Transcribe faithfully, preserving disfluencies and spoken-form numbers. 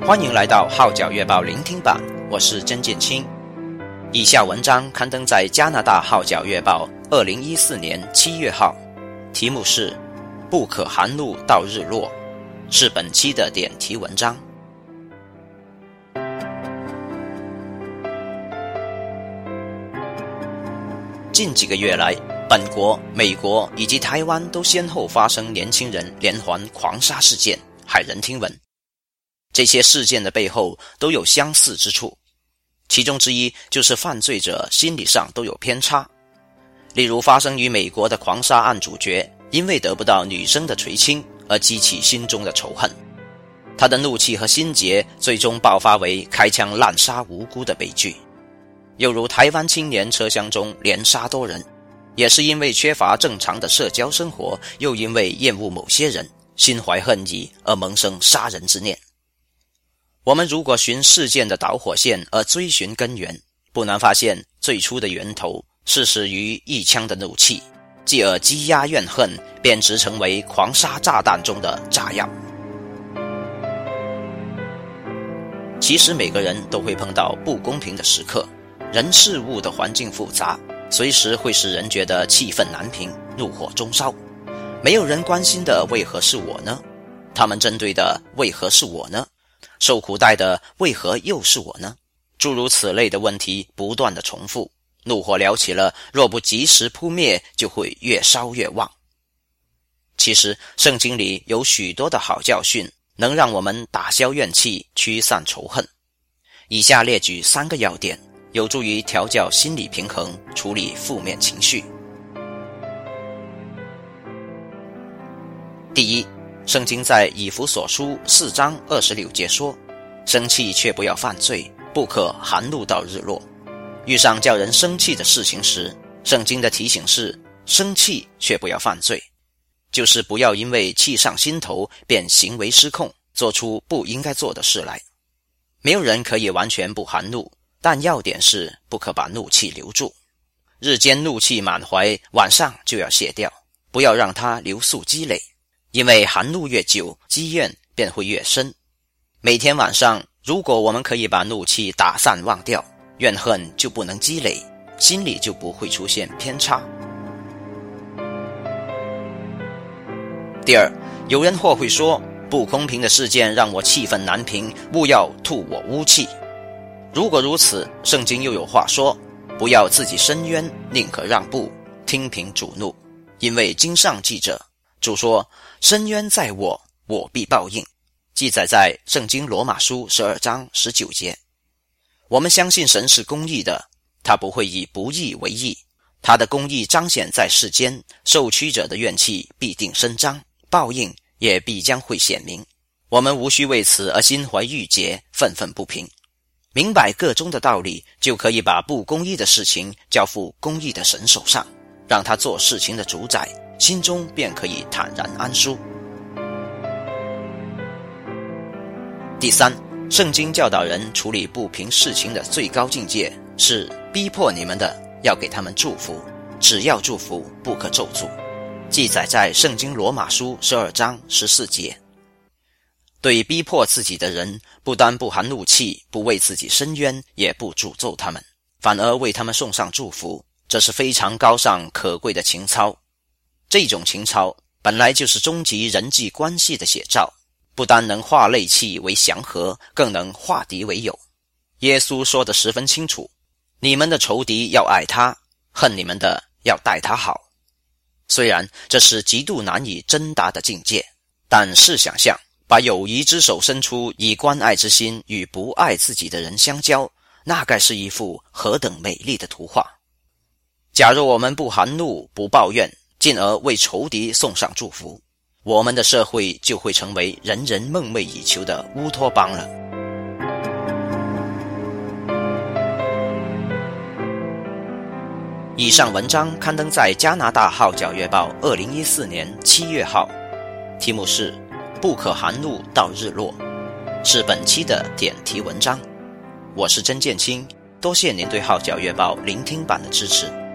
欢迎来到号角月报聆听版，我是曾建清。以下文章刊登在加拿大号角月报二零一四年七月号，题目是不可含怒到日落，是本期的点题文章。近几个月来，本国、美国以及台湾都先后发生年轻人连环狂杀事件，骇人听闻。这些事件的背后都有相似之处，其中之一就是犯罪者心理上都有偏差。例如发生于美国的狂杀案主角，因为得不到女生的垂青而激起心中的仇恨，他的怒气和心结最终爆发为开枪滥杀无辜的悲剧。又如台湾青年车厢中连杀多人，也是因为缺乏正常的社交生活，又因为厌恶某些人，心怀恨意而萌生杀人之念。我们如果循事件的导火线而追寻根源，不难发现最初的源头是始于一腔的怒气，继而积压怨恨，变质成为狂杀炸弹中的炸药。其实每个人都会碰到不公平的时刻，人事物的环境复杂，随时会使人觉得气愤难平，怒火中烧。没有人关心的为何是我呢？他们针对的为何是我呢？受苦待的为何又是我呢？诸如此类的问题不断的重复，怒火燎起了，若不及时扑灭，就会越烧越旺。其实圣经里有许多的好教训，能让我们打消怨气，驱散仇恨。以下列举三个要点，有助于调教心理平衡，处理负面情绪。第一，圣经在以弗所书四章二十六节说，生气却不要犯罪，不可含怒到日落。遇上叫人生气的事情时，圣经的提醒是生气却不要犯罪，就是不要因为气上心头便行为失控，做出不应该做的事来。没有人可以完全不含怒，但要点是不可把怒气留住。日间怒气满怀，晚上就要卸掉，不要让它留宿积累，因为含怒越久，积怨便会越深。每天晚上，如果我们可以把怒气打散忘掉，怨恨就不能积累，心里就不会出现偏差。第二，有人或会说，不公平的事件让我气愤难平，勿要吐我污气。如果如此，圣经又有话说，不要自己申冤，宁可让步，听凭主怒。因为经上记着，主说，申冤在我，我必报应，记载在圣经罗马书十二章十九节。我们相信神是公义的，他不会以不义为义，他的公义彰显在世间，受屈者的怨气必定伸张，报应也必将会显明。我们无需为此而心怀郁结，愤愤不平。明白个中的道理，就可以把不公义的事情交付公义的神手上，让他做事情的主宰，心中便可以坦然安舒。第三，圣经教导人处理不平事情的最高境界是逼迫你们的，要给他们祝福，只要祝福，不可咒诅。记载在圣经罗马书十二章十四节。对逼迫自己的人，不单不含怒气，不为自己申冤，也不诅咒他们，反而为他们送上祝福，这是非常高尚可贵的情操。这种情操本来就是终极人际关系的写照，不单能化戾气为祥和，更能化敌为友。耶稣说得十分清楚，你们的仇敌要爱他，恨你们的要待他好。虽然这是极度难以真达的境界，但试想象，把友谊之手伸出，以关爱之心与不爱自己的人相交，那该是一幅何等美丽的图画。假若我们不含怒，不抱怨，进而为仇敌送上祝福，我们的社会就会成为人人梦寐以求的乌托邦了。以上文章刊登在加拿大号角月报二零一四年七月号，题目是不可含怒到日落，是本期的点题文章。我是曾建清，多谢您对号角月报聆听版的支持。